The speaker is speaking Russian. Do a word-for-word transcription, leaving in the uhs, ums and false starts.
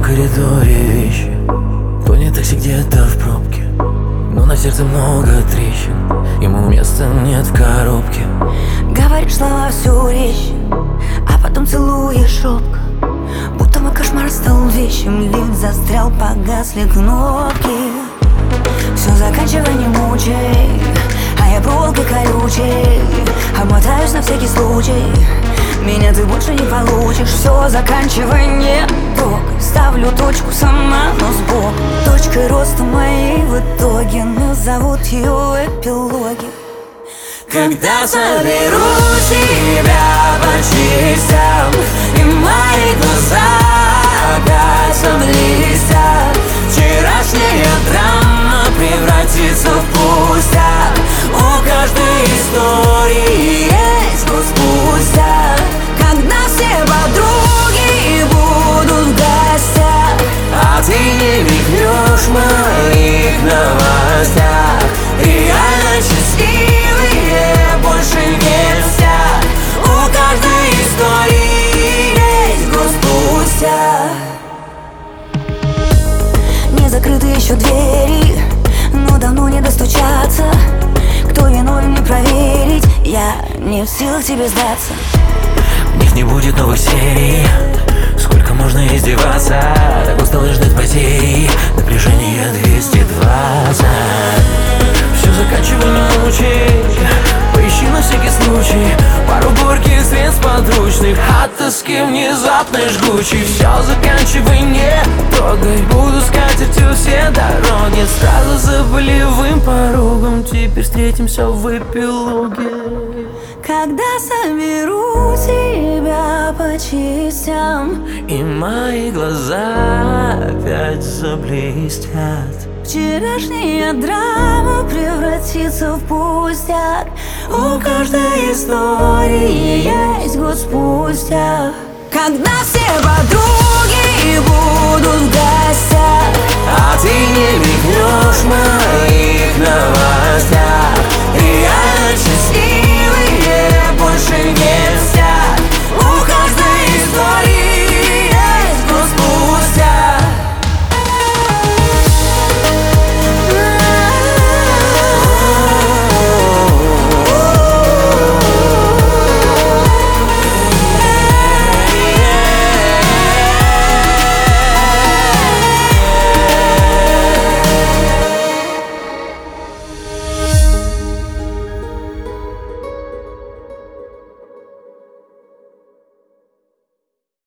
коридоре вещи. Тонет такси где-то в пробке, но на сердце много трещин. Ему места нет в коробке. Говоришь слова всю речь, а потом целуешь робко, будто мой кошмар стал вещим. Лифт застрял, погасли кнопки. Все, заканчивай, не мучай, а я проволокой колючей обмотаюсь на всякий случай. Меня ты больше не получишь. Все, заканчивай, не трогай. Ставлю точку сама, но сбоку. Точкой роста моей в итоге назовут ее в эпилоге. Когда соберу себя по частям, и мои глаза опять заблестят, вчерашняя драма превратится в пустяк. У каждой истории есть год спустя, когда все подруги будут в гостях, а ты не мигнешь в моих новостях. Реально счастливые больше не всяк. У каждой истории есть год спустя. Не закрыты еще двери, но давно не достучаться. Кто виновен, не проверить. Я не в силах тебе сдаться. В них не будет новых серий. Сколько можно издеваться? Так устал ждать потери. Напряжение двести двадцать. Все, заканчивай, не мучай. Поищи на всякий случай пару горьких средств подручных от тоски внезапной жгучей. Все, заканчивай, не трогай. Буду скатертью все дороги, сразу за болевым порогом. Теперь встретимся в эпилоге. Когда соберу тебя по частям, и мои глаза опять заблестят, вчерашняя драма превратится в пустяк. У каждой истории есть год спустя, когда все